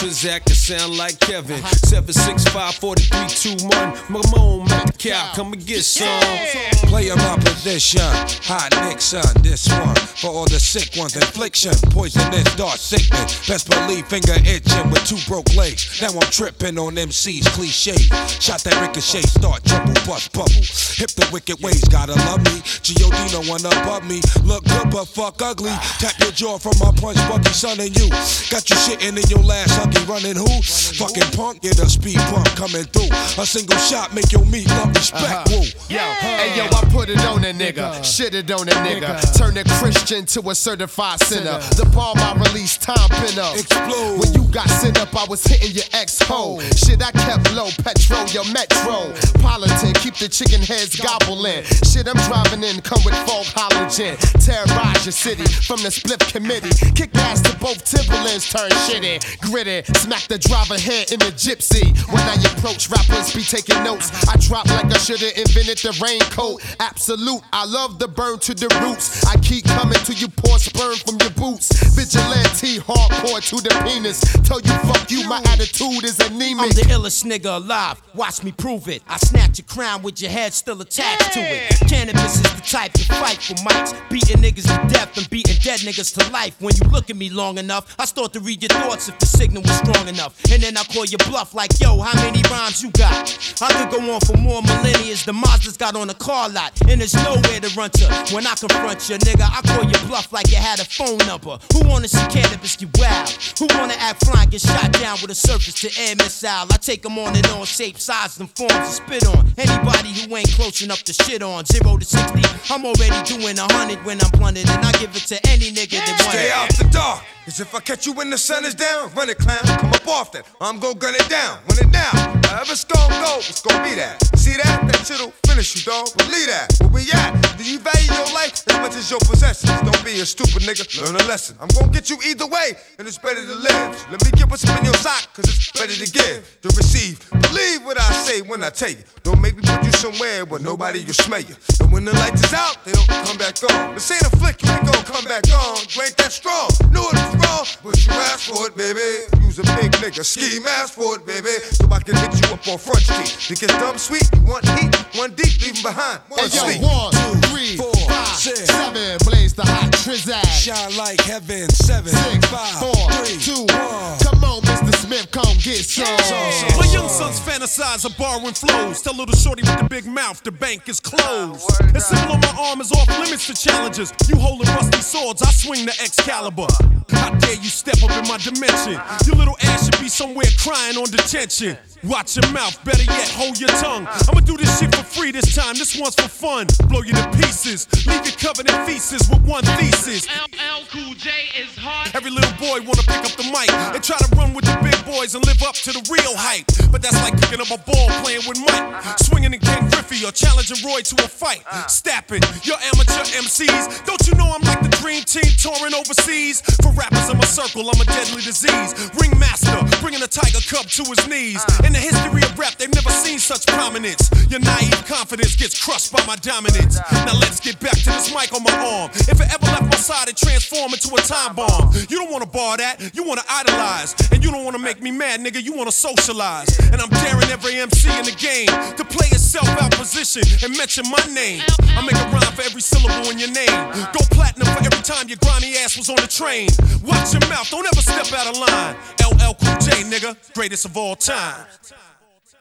Trizak, it sound like Kevin. 765-4321. Mamone at the cow, come and get some. Play my position, hot Nixon. This one for all the sick ones. Infliction, poisonous, dark sickness. Best believe finger itching with 2 broke legs. Now I'm tripping on MC's cliche. Shot that ricochet, start trouble, bust bubble. Hip the wicked ways, gotta love me. G.O.D. no one above me. Look good but fuck ugly. Tap your jaw from my punch, Bucky, son, and you. Got you shitting in your last huggy, running who? Fucking punk, get a speed bump coming through. A single shot make your meat love respect, woo. Yo, hey yo, I put it on a nigga, shit it on a nigga. Turn a Christian to a certified sinner. The bomb I released, time pin up. Explode. When you got sent up, I was hitting your ex-hoe. Shit, I kept low, petrol, your metro. Politan, keep the chicken heads gobbling. Shit, I'm driving in, come with fog halogen. Terrorize your city from the split committee. Kick ass to both Timberlands, turn shitty. Gritty, smack the driver head in the gypsy. When I approach, rappers be taking notes. I drop like I should've invented the raincoat. Absolute, I love the burn to the roots. I keep coming till you pour sperm from your boots. Vigilante, hardcore to the penis. Tell you fuck you, my attitude is anemic. I'm the illest nigga alive, watch me prove it. I snatch your crown with your head still attached to it. Cannabis is the type to fight for mics. Beating niggas to death and beating dead niggas to life. When you look at me long enough, I start to read your thoughts if the signal was strong enough. And then I call your bluff like, yo, how many rhymes you got? I could go on for more millennia. The Mazda's got on a car lot, and there's nowhere to run to. When I confront you, nigga, I call your bluff like you had a phone number. Who wanna see cannabis get wild? Who wanna act flying, get shot down with a surface to air missile? I take them on and on, shape, size, and forms to spit on. Anybody who ain't close enough to shit on. 0 to 60, I'm already doing 100 when I'm blunted, and I give it to any nigga that wants it. Stay out the dark. Cause if I catch you when the sun is down, run it, clown, come up off that. I'm gon' gun it down, run it down. However it's gon' go, it's gon' be that. See that? That shit'll finish you, dog. Believe that. Where we at? Do you value your life as much as your possessions? Don't be a stupid nigga, learn a lesson. I'm gon' get you either way, and it's better to live. So let me get what's in your sock, cause it's better to give, to receive. Believe what I say when I tell you. Don't make me put you somewhere where nobody will smell you. And when the lights is out, they don't come back on. This ain't a flick, you ain't gon' come back on. You ain't that strong, knew it was wrong, but you asked for it, baby. You's a big nigga, ski mask for it, baby. So I can hit you up on Front Street. You get dumb sweet, you want heat, one deep, leave 'em behind. One Hey sleep. yo, 1, 2, 3, 4, 5, 6, 7, blaze the hot Trizak. Shine like heaven, 7, 6, 5, 4, 3, 2, 1. Come on, Mr. Smith, come get some. My young sons fantasize of borrowing flows. Tell little shorty with the big mouth, the bank is closed. The symbol on my arm is off limits to challenges. You holding rusty swords, I swing the Excalibur. How dare you step up in my dimension? Your little ass should be somewhere crying on detention. Watch your mouth, better yet, hold your tongue. I'ma do this shit for free this time, this one's for fun. Blow you to pieces, leave you covered in feces with one thesis. LL Cool J is hard. Every little boy wanna pick up the mic and try to run with the big boys and live up to the real hype. But that's like picking up a ball playing with Mike, swinging in Ken Griffey or challenging Roy to a fight. Stapping, your amateur MCs. Don't you know I'm like the dream team touring overseas? For rappers in my circle, I'm a deadly disease. Ringmaster, bringing a tiger cub to his knees. In the history of rap, they've never seen such prominence. Your naive confidence gets crushed by my dominance. Now let's get back to this mic on my arm. If it ever left my side, it transformed into a time bomb. You don't wanna bar that, you wanna idolize. And you don't wanna make me mad, nigga, you wanna socialize. And I'm daring every MC in the game to play itself out position and mention my name. I make a rhyme for every syllable in your name. Go platinum for every time your grimy ass was on the train. Watch your mouth, don't ever step out of line. LL Cool J, nigga, greatest of all time.